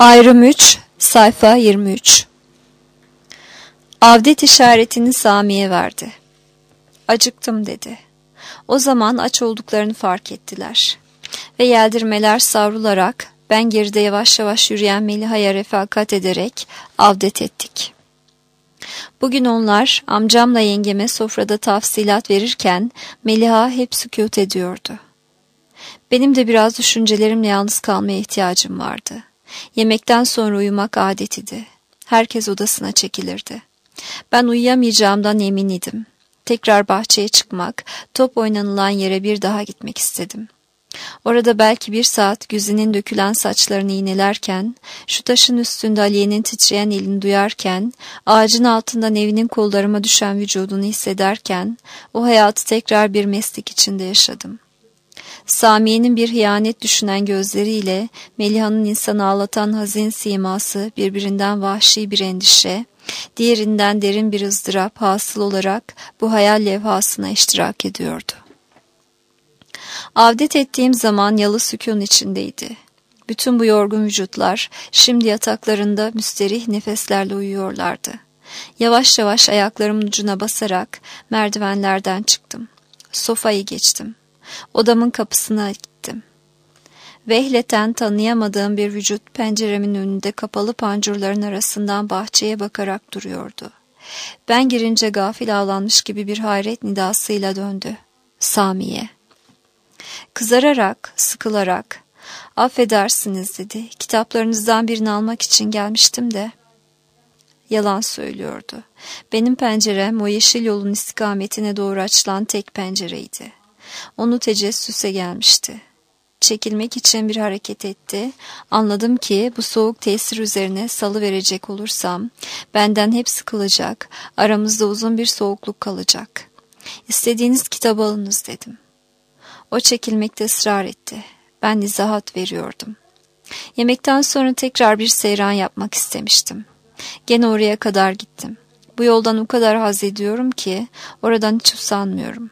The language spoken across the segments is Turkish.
Ayrım 3, sayfa 23. Avdet işaretini Sami'ye verdi. Acıktım dedi. O zaman aç olduklarını fark ettiler. Ve yeldirmeler savrularak ben geride yavaş yavaş yürüyen Meliha'ya refakat ederek avdet ettik. Bugün onlar amcamla yengeme sofrada tafsilat verirken Meliha hep sükût ediyordu. Benim de biraz düşüncelerimle yalnız kalmaya ihtiyacım vardı. Yemekten sonra uyumak adetiydi. Herkes odasına çekilirdi. Ben uyuyamayacağımdan emin idim. Tekrar bahçeye çıkmak, top oynanılan yere bir daha gitmek istedim. Orada belki bir saat Güzi'nin dökülen saçlarını iğnelerken, şu taşın üstünde Aliye'nin titreyen elini duyarken, ağacın altından evinin kollarıma düşen vücudunu hissederken, o hayatı tekrar bir meslek içinde yaşadım. Samiye'nin bir hıyanet düşünen gözleriyle Meliha'nın insanı ağlatan hazin siması birbirinden vahşi bir endişe, diğerinden derin bir ızdırap hasıl olarak bu hayal levhasına iştirak ediyordu. Avdet ettiğim zaman yalı sükûn içindeydi. Bütün bu yorgun vücutlar şimdi yataklarında müsterih nefeslerle uyuyorlardı. Yavaş yavaş ayaklarımın ucuna basarak merdivenlerden çıktım. Sofayı geçtim. Odamın kapısına gittim. Vehleten tanıyamadığım bir vücut penceremin önünde kapalı pancurların arasından bahçeye bakarak duruyordu. Ben girince gafil avlanmış gibi bir hayret nidasıyla döndü. Samiye. Kızararak, sıkılarak, affedersiniz dedi. Kitaplarınızdan birini almak için gelmiştim de. Yalan söylüyordu. Benim pencerem o yeşil yolun istikametine doğru açılan tek pencereydi. Onu tecessüse gelmişti. Çekilmek için bir hareket etti. Anladım ki bu soğuk tesir üzerine salı verecek olursam benden hep sıkılacak, aramızda uzun bir soğukluk kalacak. İstediğiniz kitabı alınız dedim. O çekilmekte ısrar etti. Ben izahat veriyordum. Yemekten sonra tekrar bir seyran yapmak istemiştim. Gene oraya kadar gittim. Bu yoldan o kadar haz ediyorum ki oradan hiç usanmıyorum.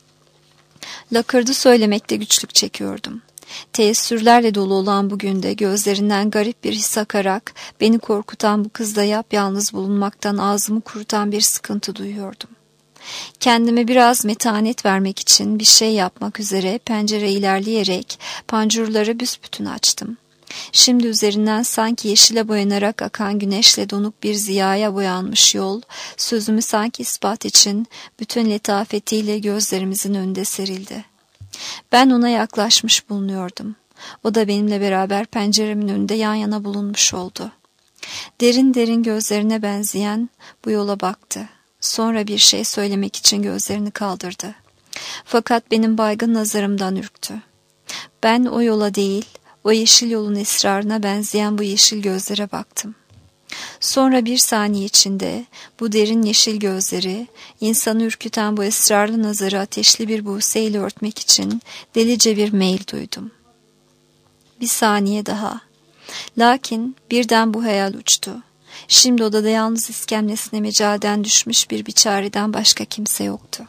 Lakırdı söylemekte güçlük çekiyordum. Teessürlerle dolu olan bugün de gözlerinden garip bir his akarak beni korkutan bu kızda yapyalnız bulunmaktan ağzımı kurutan bir sıkıntı duyuyordum. Kendime biraz metanet vermek için bir şey yapmak üzere pencere ilerleyerek pancurları büsbütün açtım. Şimdi üzerinden sanki yeşile boyanarak akan güneşle donuk bir ziyaya boyanmış yol, sözümü sanki ispat için bütün letafetiyle gözlerimizin önünde serildi. Ben ona yaklaşmış bulunuyordum. O da benimle beraber penceremin önünde yan yana bulunmuş oldu. Derin derin gözlerine benzeyen bu yola baktı. Sonra bir şey söylemek için gözlerini kaldırdı. Fakat benim baygın nazarımdan ürktü. Ben o yola değil, o yeşil yolun esrarına benzeyen bu yeşil gözlere baktım. Sonra bir saniye içinde bu derin yeşil gözleri, insanı ürküten bu esrarlı nazarı ateşli bir buseyle örtmek için delice bir meyil duydum. Bir saniye daha. Lakin birden bu hayal uçtu. Şimdi odada yalnız iskemlesine mecalden düşmüş bir biçareden başka kimse yoktu.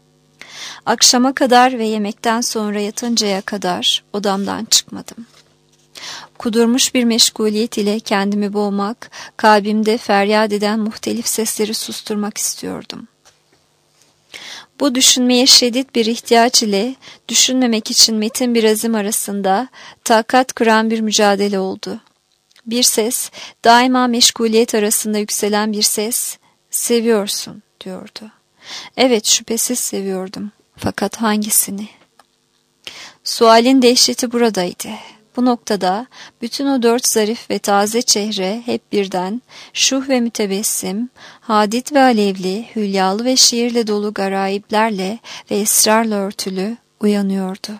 Akşama kadar ve yemekten sonra yatıncaya kadar odamdan çıkmadım. Kudurmuş bir meşguliyet ile kendimi boğmak, kalbimde feryat eden muhtelif sesleri susturmak istiyordum. Bu düşünmeye şiddet bir ihtiyaç ile düşünmemek için metin bir azim arasında takat kıran bir mücadele oldu. Bir ses, daima meşguliyet arasında yükselen bir ses, seviyorsun diyordu. Evet, şüphesiz seviyordum. Fakat hangisini? Sualin dehşeti buradaydı. Bu noktada bütün o 4 zarif ve taze çehre hep birden şuh ve mütebessim, hadit ve alevli, hülyalı ve şiirle dolu garayiplerle ve esrarla örtülü uyanıyordu.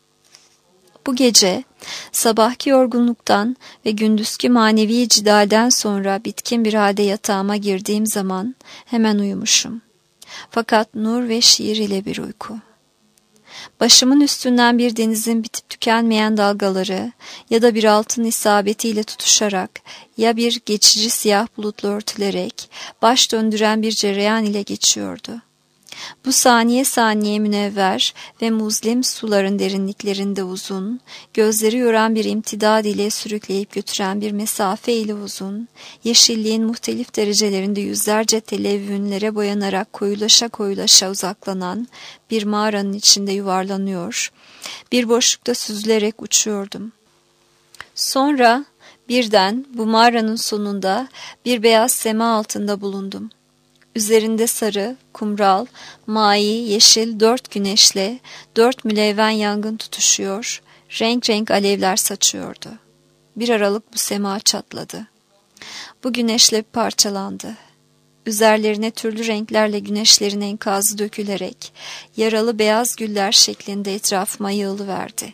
Bu gece sabahki yorgunluktan ve gündüzki manevi cidalden sonra bitkin bir halde yatağıma girdiğim zaman hemen uyumuşum. Fakat nur ve şiir ile bir uyku. Başımın üstünden bir denizin bitip tükenmeyen dalgaları ya da bir altın isabetiyle tutuşarak ya bir geçici siyah bulutla örtülerek baş döndüren bir cereyan ile geçiyordu. Bu saniye saniye münevver ve muzlim suların derinliklerinde uzun, gözleri yoran bir imtidad ile sürükleyip götüren bir mesafe ile uzun, yeşilliğin muhtelif derecelerinde yüzlerce televünlere boyanarak koyulaşa koyulaşa uzaklanan bir mağaranın içinde yuvarlanıyor, bir boşlukta süzülerek uçuyordum. Sonra birden bu mağaranın sonunda bir beyaz sema altında bulundum. Üzerinde sarı, kumral, mavi, yeşil 4 güneşle 4 mülevven yangın tutuşuyor, renk renk alevler saçıyordu. Bir aralık bu sema çatladı. Bu güneşle parçalandı. Üzerlerine türlü renklerle güneşlerin enkazı dökülerek yaralı beyaz güller şeklinde etrafıma yığılıverdi.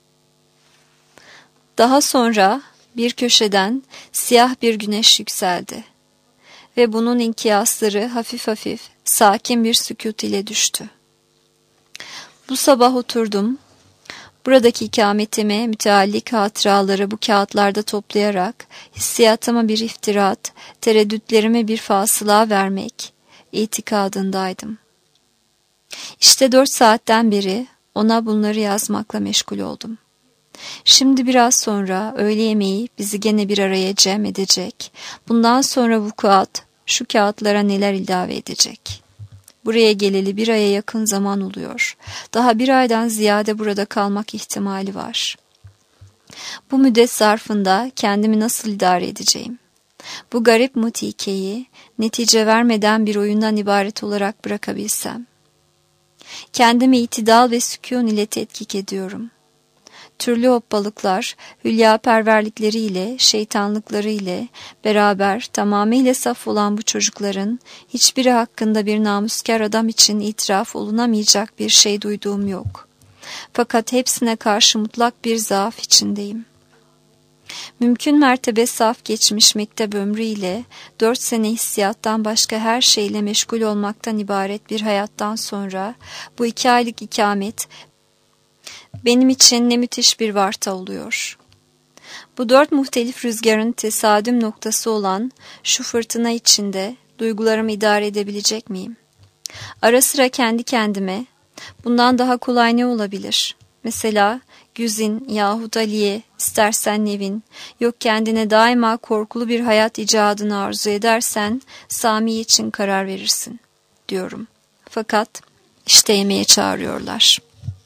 Daha sonra bir köşeden siyah bir güneş yükseldi ve bunun inkiyasları hafif hafif, sakin bir sükût ile düştü. Bu sabah oturdum, buradaki ikametime müteallik hatıraları bu kağıtlarda toplayarak, hissiyatıma bir iftirat, tereddütlerime bir fasıla vermek itikadındaydım. İşte 4 saatten beri ona bunları yazmakla meşgul oldum. Şimdi biraz sonra öğle yemeği bizi gene bir araya cem edecek. Bundan sonra vukuat şu kağıtlara neler ilave edecek. Buraya geleli 1 aya yakın zaman oluyor. Daha 1 aydan ziyade burada kalmak ihtimali var. Bu müddet zarfında kendimi nasıl idare edeceğim? Bu garip mutikeyi netice vermeden bir oyundan ibaret olarak bırakabilsem. Kendimi itidal ve sükûn ile tetkik ediyorum. Türlü hopbalıklar, hülyaperverlikleriyle, şeytanlıklarıyla beraber tamamıyla saf olan bu çocukların hiçbiri hakkında bir namuskar adam için itiraf olunamayacak bir şey duyduğum yok. Fakat hepsine karşı mutlak bir zaaf içindeyim. Mümkün mertebe saf geçmiş mektep ömrüyle 4 sene hissiyattan başka her şeyle meşgul olmaktan ibaret bir hayattan sonra bu 2 aylık ikamet benim için ne müthiş bir varta oluyor. Bu 4 muhtelif rüzgarın tesadüm noktası olan şu fırtına içinde duygularımı idare edebilecek miyim? Ara sıra kendi kendime, bundan daha kolay ne olabilir? Mesela Güzin yahut Aliye, istersen Nevin, yok kendine daima korkulu bir hayat icadını arzu edersen Sami için karar verirsin, diyorum. Fakat işte yemeğe çağırıyorlar.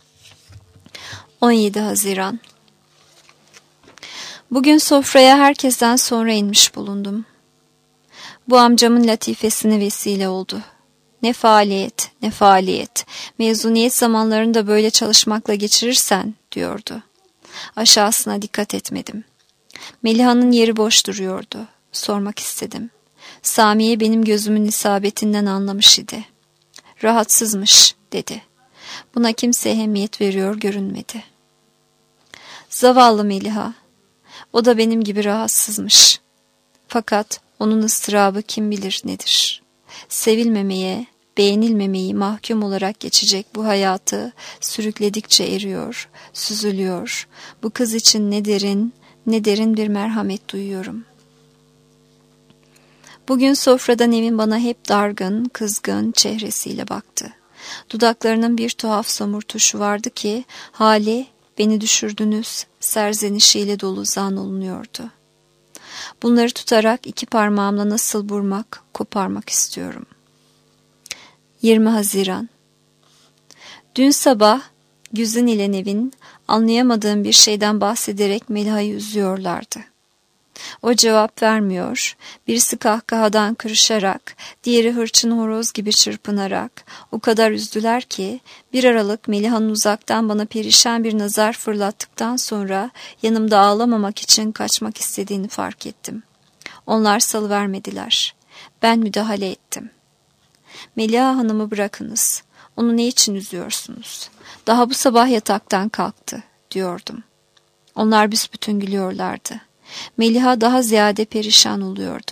17 Haziran. Bugün sofraya herkesten sonra inmiş bulundum. Bu amcamın latifesine vesile oldu. Ne faaliyet, ne faaliyet. Mezuniyet zamanlarını da böyle çalışmakla geçirirsen, diyordu. Aşağısına dikkat etmedim. Meliha'nın yeri boş duruyordu. Sormak istedim. Samiye benim gözümün isabetinden anlamış idi. Rahatsızmış, dedi. Buna kimse ehemmiyet veriyor görünmedi. Zavallı Meliha. O da benim gibi rahatsızmış. Fakat onun ıstırabı kim bilir nedir. Sevilmemeye, beğenilmemeyi mahkum olarak geçecek bu hayatı sürükledikçe eriyor, süzülüyor. Bu kız için ne derin bir merhamet duyuyorum. Bugün sofrada Nevin bana hep dargın, kızgın çehresiyle baktı. Dudaklarının bir tuhaf somurtuşu vardı ki hali beni düşürdünüz serzenişiyle dolu zan olunuyordu. Bunları tutarak 2 parmağımla nasıl vurmak, koparmak istiyorum. 20 Haziran. Dün sabah Güzin ile Nevin anlayamadığım bir şeyden bahsederek Meliha'yı üzüyorlardı. O cevap vermiyor, birisi kahkahadan kırışarak, diğeri hırçın horoz gibi çırpınarak o kadar üzdüler ki bir aralık Meliha'nın uzaktan bana perişan bir nazar fırlattıktan sonra yanımda ağlamamak için kaçmak istediğini fark ettim. Onlar salıvermediler. Ben müdahale ettim. Meliha Hanım'ı bırakınız. Onu ne için üzüyorsunuz? Daha bu sabah yataktan kalktı, diyordum. Onlar büsbütün gülüyorlardı. Meliha daha ziyade perişan oluyordu.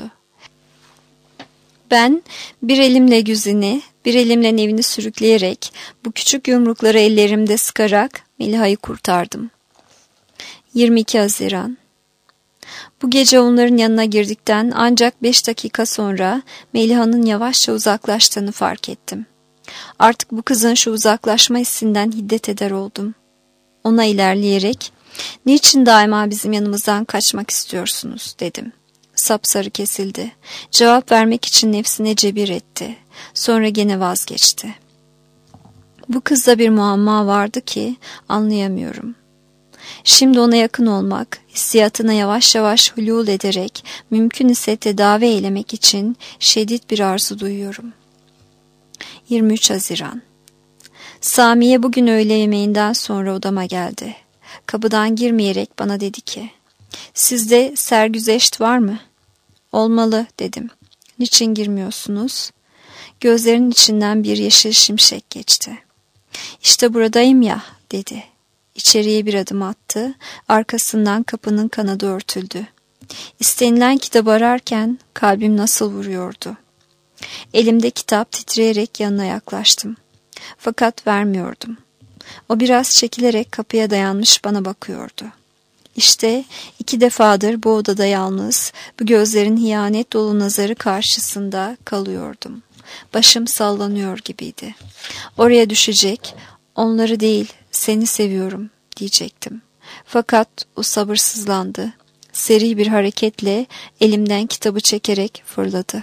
Ben bir elimle Güzin'i, bir elimle Nevin'i sürükleyerek, bu küçük yumrukları ellerimde sıkarak Meliha'yı kurtardım. 22 Haziran. Bu gece onların yanına girdikten ancak 5 dakika sonra Meliha'nın yavaşça uzaklaştığını fark ettim. Artık bu kızın şu uzaklaşma hissinden hiddet eder oldum. Ona ilerleyerek, "Niçin daima bizim yanımızdan kaçmak istiyorsunuz?" dedim. Sapsarı kesildi. Cevap vermek için nefsine cebir etti. Sonra gene vazgeçti. Bu kızda bir muamma vardı ki anlayamıyorum. Şimdi ona yakın olmak, hissiyatına yavaş yavaş hulul ederek mümkün ise tedavi eylemek için şiddet bir arzu duyuyorum. 23 Haziran. Samiye bugün öğle yemeğinden sonra odama geldi. Kapıdan girmeyerek bana dedi ki, "Sizde sergüzeşt var mı?" "Olmalı," dedim. "Niçin girmiyorsunuz?" Gözlerinin içinden bir yeşil şimşek geçti. "İşte buradayım ya," dedi. İçeriye bir adım attı, arkasından kapının kanadı örtüldü. İstenilen kitabı ararken kalbim nasıl vuruyordu. Elimde kitap titreyerek yanına yaklaştım. Fakat vermiyordum. O biraz çekilerek kapıya dayanmış bana bakıyordu. İşte 2 defadır bu odada yalnız, bu gözlerin hiyanet dolu nazarı karşısında kalıyordum. Başım sallanıyor gibiydi. Oraya düşecek, "Onları değil, seni seviyorum," diyecektim. Fakat o sabırsızlandı. Seri bir hareketle elimden kitabı çekerek fırladı.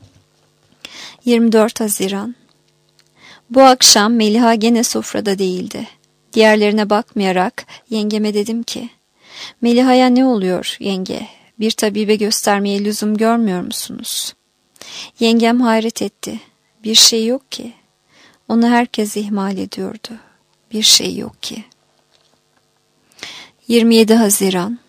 24 Haziran. Bu akşam Meliha gene sofrada değildi. Diğerlerine bakmayarak yengeme dedim ki, "Meliha'ya ne oluyor yenge? Bir tabibe göstermeye lüzum görmüyor musunuz?" Yengem hayret etti. "Bir şey yok ki. Onu herkes ihmal ediyordu. Bir şey yok ki." 27 Haziran.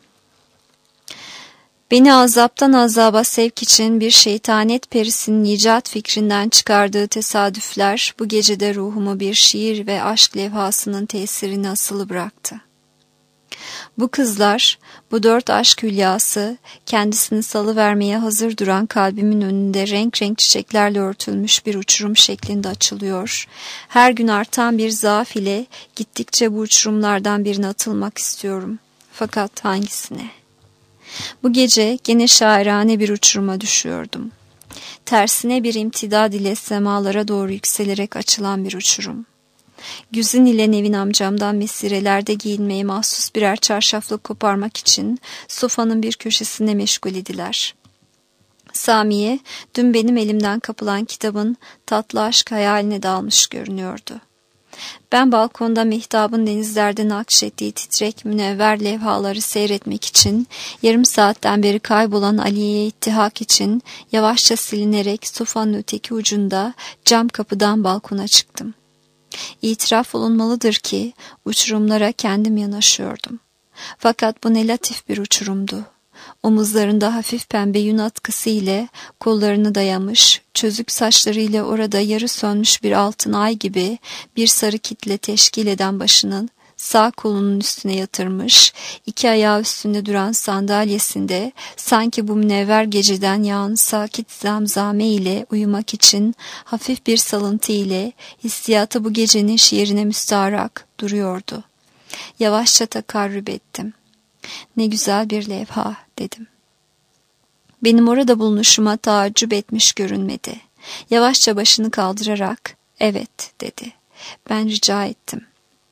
Beni azaptan azaba sevk için bir şeytanet perisinin icat fikrinden çıkardığı tesadüfler bu gecede ruhumu bir şiir ve aşk levhasının tesirini asılı bıraktı. Bu kızlar, bu 4 aşk hülyası, kendisini salıvermeye hazır duran kalbimin önünde renk renk çiçeklerle örtülmüş bir uçurum şeklinde açılıyor. Her gün artan bir zaaf ile gittikçe bu uçurumlardan birine atılmak istiyorum. Fakat hangisine? Bu gece gene şairane bir uçuruma düşüyordum. Tersine bir imtidad ile semalara doğru yükselerek açılan bir uçurum. Güzin ile Nevin amcamdan mesirelerde giyinmeye mahsus birer çarşaflık koparmak için sofanın bir köşesinde meşgul idiler. Samiye, dün benim elimden kapılan kitabın tatlı aşk hayaline dalmış görünüyordu. Ben balkonda mihtabın denizlerde nakşettiği titrek münevver levhaları seyretmek için, yarım saatten beri kaybolan Aliye'ye ittihak için yavaşça silinerek sofanın öteki ucunda cam kapıdan balkona çıktım. İtiraf olunmalıdır ki uçurumlara kendim yanaşıyordum. Fakat bu ne latif bir uçurumdu. Omuzlarında hafif pembe yün atkısı ile kollarını dayamış, çözük saçlarıyla orada yarı sönmüş bir altın ay gibi bir sarı kitle teşkil eden başının sağ kolunun üstüne yatırmış, 2 ayağı üstünde duran sandalyesinde sanki bu münevver geceden yağan sakit zamzame ile uyumak için hafif bir salıntı ile hissiyatı bu gecenin şiirine müstaharak duruyordu. Yavaşça takarrüb ettim. "Ne güzel bir levha," dedim. Benim orada bulunuşuma taaccüp etmiş görünmedi. Yavaşça başını kaldırarak, "Evet," dedi. Ben rica ettim.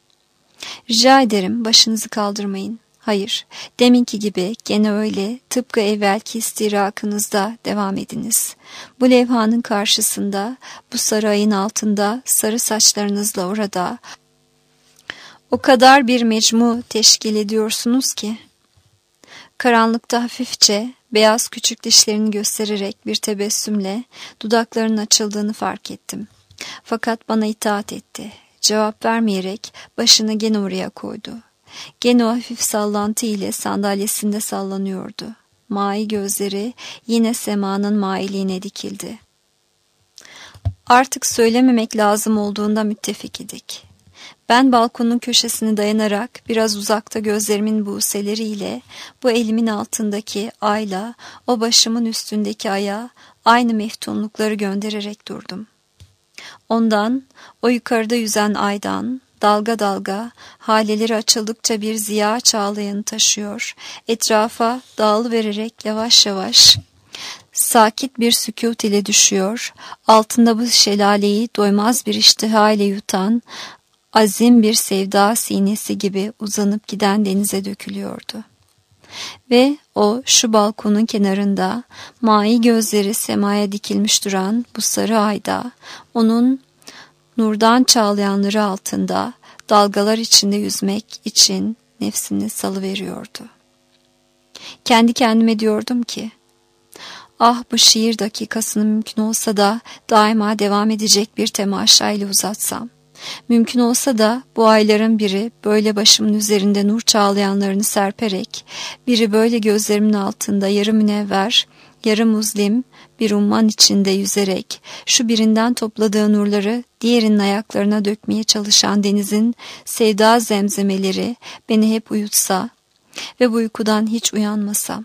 "Rica ederim, başınızı kaldırmayın." "Hayır, deminki gibi gene öyle, tıpkı evvelki istirakınızda devam ediniz. Bu levhanın karşısında, bu sarı ayın altında, sarı saçlarınızla orada, o kadar bir mecmu teşkil ediyorsunuz ki." Karanlıkta hafifçe, beyaz küçük dişlerini göstererek bir tebessümle dudaklarının açıldığını fark ettim. Fakat bana itaat etti. Cevap vermeyerek başını gene oraya koydu. Gene o hafif sallantı ile sandalyesinde sallanıyordu. Mai gözleri yine semanın mailiğine dikildi. Artık söylememek lazım olduğunda müttefik idik. Ben balkonun köşesine dayanarak biraz uzakta gözlerimin buğseleriyle bu elimin altındaki ayla o başımın üstündeki aya aynı meftunlukları göndererek durdum. Ondan, o yukarıda yüzen aydan, dalga dalga, haleleri açıldıkça bir ziya çağlayanı taşıyor, etrafa dağılıvererek yavaş yavaş sakit bir sükût ile düşüyor, altında bu şelaleyi doymaz bir iştiha ile yutan, azim bir sevda sinesi gibi uzanıp giden denize dökülüyordu. Ve o şu balkonun kenarında, mai gözleri semaya dikilmiş duran bu sarı ayda, onun nurdan çağlayanları altında, dalgalar içinde yüzmek için nefsini salıveriyordu. Kendi kendime diyordum ki, ah bu şiir dakikasını mümkün olsa da daima devam edecek bir temaşayla uzatsam. Mümkün olsa da bu ayların biri böyle başımın üzerinde nur çağlayanlarını serperek, biri böyle gözlerimin altında yarı münevver, yarı muzlim bir umman içinde yüzerek, şu birinden topladığı nurları diğerinin ayaklarına dökmeye çalışan denizin sevda zemzemeleri beni hep uyutsa ve bu uykudan hiç uyanmasam.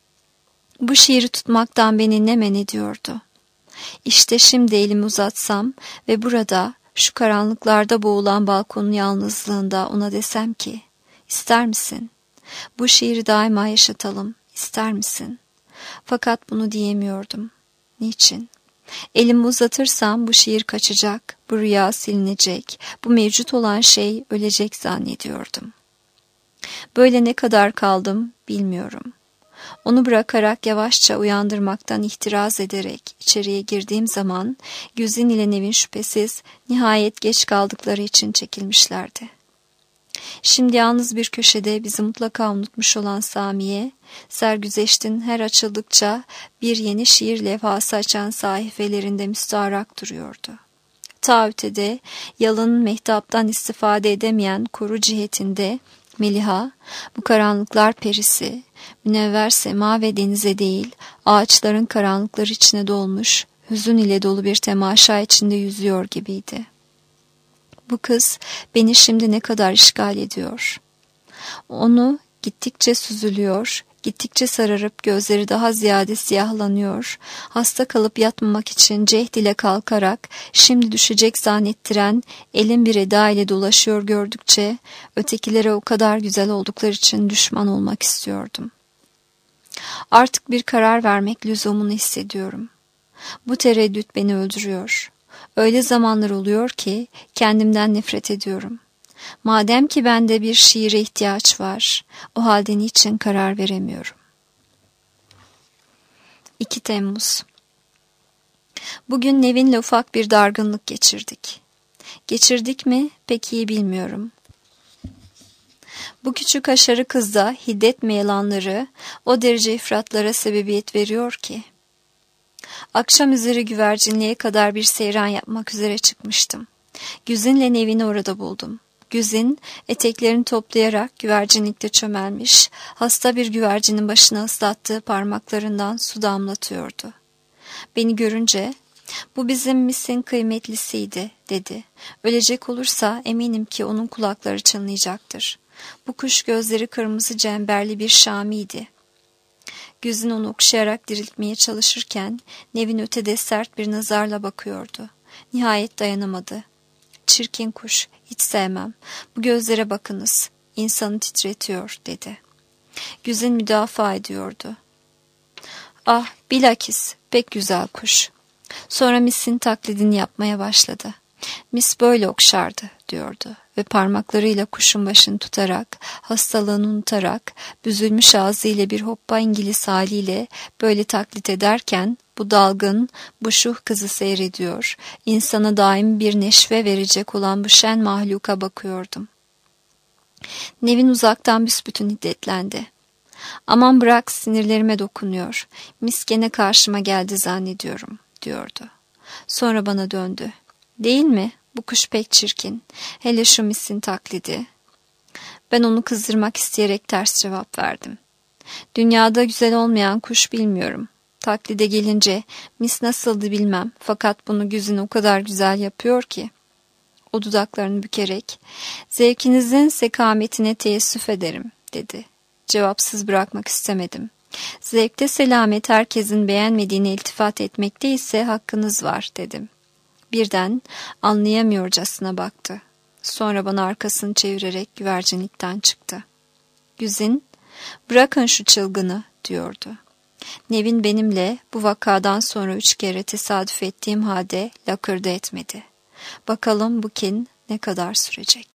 Bu şiiri tutmaktan beni ne men ediyordu? İşte şimdi elimi uzatsam ve burada, şu karanlıklarda boğulan balkonun yalnızlığında ona desem ki, ister misin? Bu şiiri daima yaşatalım, ister misin? Fakat bunu diyemiyordum. Niçin? Elimi uzatırsam bu şiir kaçacak, bu rüya silinecek, bu mevcut olan şey ölecek zannediyordum. Böyle ne kadar kaldım bilmiyorum. Onu bırakarak yavaşça uyandırmaktan ihtiraz ederek içeriye girdiğim zaman Güzin ile Nevin şüphesiz nihayet geç kaldıkları için çekilmişlerdi. Şimdi yalnız bir köşede bizi mutlaka unutmuş olan Samiye, sergüzeştin her açıldıkça bir yeni şiir levhası açan sahifelerinde müstaharak duruyordu. Ta ötede yalın mehtaptan istifade edemeyen kuru cihetinde Meliha, bu karanlıklar perisi, münevver sema ve denize değil, ağaçların karanlıklar içine dolmuş, hüzün ile dolu bir temaşa içinde yüzüyor gibiydi. Bu kız beni şimdi ne kadar işgal ediyor. Onu gittikçe süzülüyor, gittikçe sararıp gözleri daha ziyade siyahlanıyor, hasta kalıp yatmamak için cehd ile kalkarak şimdi düşecek zannettiren elin bir eda ile dolaşıyor gördükçe ötekilere o kadar güzel oldukları için düşman olmak istiyordum. Artık bir karar vermek lüzumunu hissediyorum. Bu tereddüt beni öldürüyor. Öyle zamanlar oluyor ki kendimden nefret ediyorum. Madem ki bende bir şiire ihtiyaç var, o halde niçin karar veremiyorum? 2 Temmuz. Bugün Nevin'le ufak bir dargınlık geçirdik. Geçirdik mi pek iyi bilmiyorum. Bu küçük haşarı kızda hiddet meyelanları o derece ifratlara sebebiyet veriyor ki. Akşam üzeri güvercinliğe kadar bir seyran yapmak üzere çıkmıştım. Güzin'le Nevin'i orada buldum. Güzin eteklerini toplayarak güvercinlikte çömelmiş, hasta bir güvercinin başına ıslattığı parmaklarından su damlatıyordu. Beni görünce, "Bu bizim misin kıymetlisiydi," dedi. "Ölecek olursa eminim ki onun kulakları çınlayacaktır. Bu kuş gözleri kırmızı cemberli bir Şamiydi." Güzin onu okşayarak diriltmeye çalışırken Nevin ötede sert bir nazarla bakıyordu. Nihayet dayanamadı. "Çirkin kuş, hiç sevmem. Bu gözlere bakınız. İnsanı titretiyor," dedi. Güzin müdafaa ediyordu. "Ah, bilakis pek güzel kuş." Sonra Miss'in taklidini yapmaya başladı. "Miss böyle okşardı," diyordu ve parmaklarıyla kuşun başını tutarak, hastalığını unutarak, büzülmüş ağzıyla bir hoppa İngiliz haliyle böyle taklit ederken, bu dalgın, bu şuh kızı seyrediyor, insana daim bir neşve verecek olan bu şen mahluka bakıyordum. Nevin uzaktan büsbütün hiddetlendi. "Aman bırak, sinirlerime dokunuyor. Miss gene karşıma geldi zannediyorum," diyordu. Sonra bana döndü. "Değil mi? Bu kuş pek çirkin. Hele şu Miss'in taklidi." Ben onu kızdırmak isteyerek ters cevap verdim. "Dünyada güzel olmayan kuş bilmiyorum. Taklide gelince Miss nasıldı bilmem, fakat bunu Güzin o kadar güzel yapıyor ki." O dudaklarını bükerek, "Zevkinizin sekametine teessüf ederim," dedi. Cevapsız bırakmak istemedim. "Zevkte selamet herkesin beğenmediğine iltifat etmekte ise hakkınız var," dedim. Birden anlayamıyorcasına baktı. Sonra bana arkasını çevirerek güvercinlikten çıktı. Güzin, "Bırakın şu çılgını," diyordu. Nevin benimle bu vakadan sonra 3 kere tesadüf ettiğim halde lakırdı etmedi. Bakalım bu kin ne kadar sürecek?